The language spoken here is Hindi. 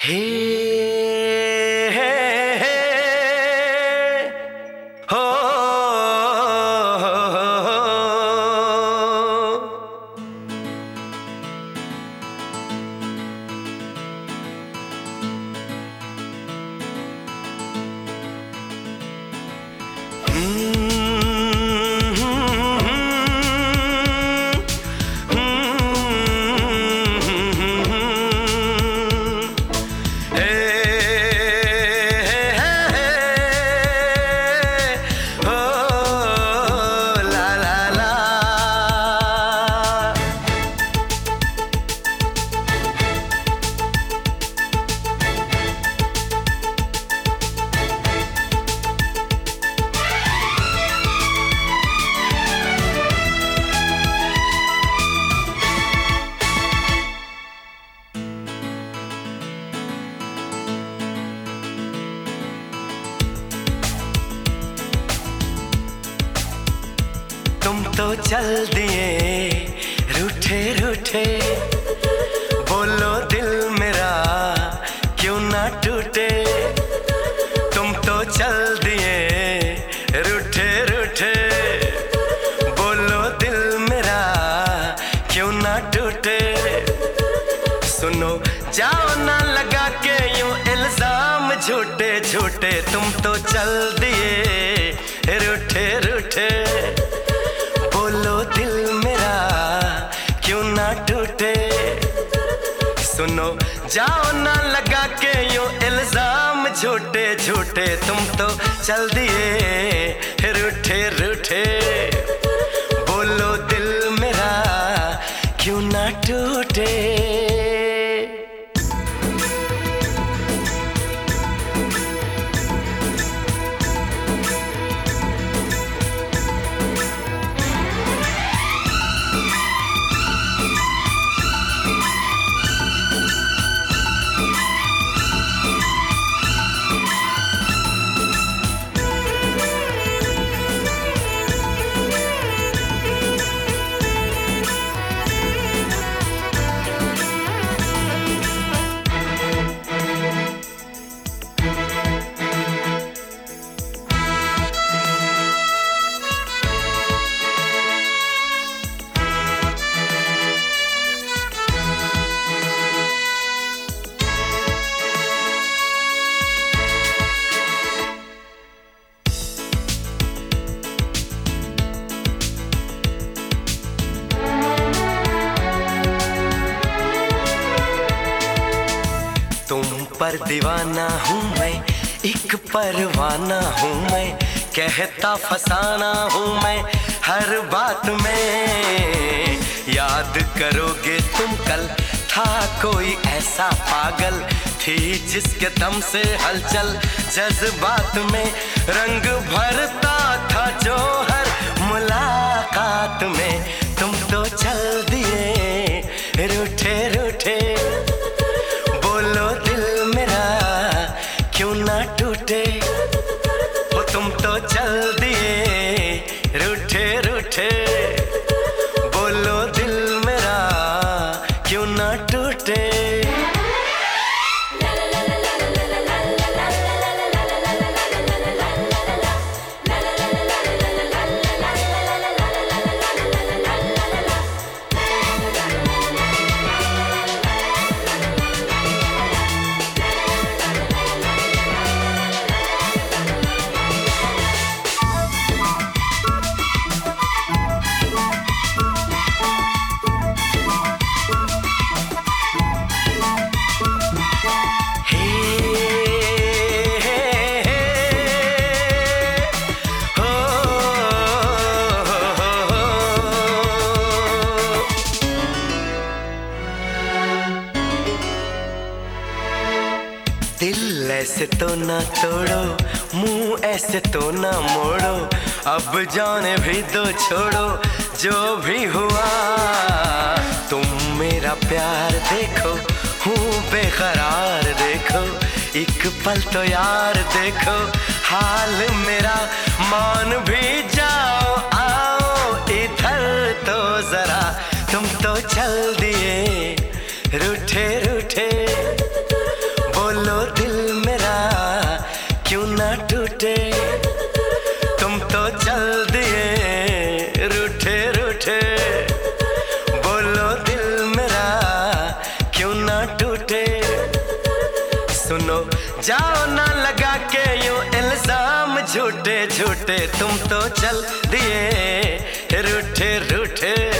हे हे हे हो तुम तो चल दिए रूठे रूठे, बोलो दिल मेरा क्यों ना टूटे। तुम तो चल दिए रूठे रूठे, बोलो दिल मेरा क्यों ना टूटे। सुनो जाओ ना लगा के यूं इल्जाम झूठे झूठे, तुम तो चल दिए रूठे रूठे, बोलो दिल मेरा क्यों ना टूटे। सुनो जाओ ना लगा के यूं इल्जाम झूठे झूठे, तुम तो चल दिए रूठे रूठे, बोलो दिल मेरा क्यों ना टूटे। तुम पर दीवाना हूँ मैं, एक परवाना हूँ मैं, कहता फसाना हूँ मैं हर बात में। याद करोगे तुम कल था कोई ऐसा पागल, थी जिसके दम से हलचल जज्बात में, रंग भरता था जो हर मुलाकात में। तुम तो चल दिए रूठे रूठे, बोलो दिल मेरा क्यों ना टूटे। हो तुम तो चल दिए रूठे रूठे, बोलो दिल मेरा क्यों ना टूटे। दिल ऐसे तो ना तोड़ो, मुंह ऐसे तो ना मोड़ो, अब जाने भी दो छोड़ो जो भी हुआ। तुम मेरा प्यार देखो, हूँ बेकरार देखो, एक पल तो यार देखो हाल मेरा। मान भी जाओ आओ इधर तो जरा, तुम तो चल दिए रूठे रूठे, जाओ ना लगा के यूं इल्जाम झूठे झूठे, तुम तो चल दिए रूठे रूठे।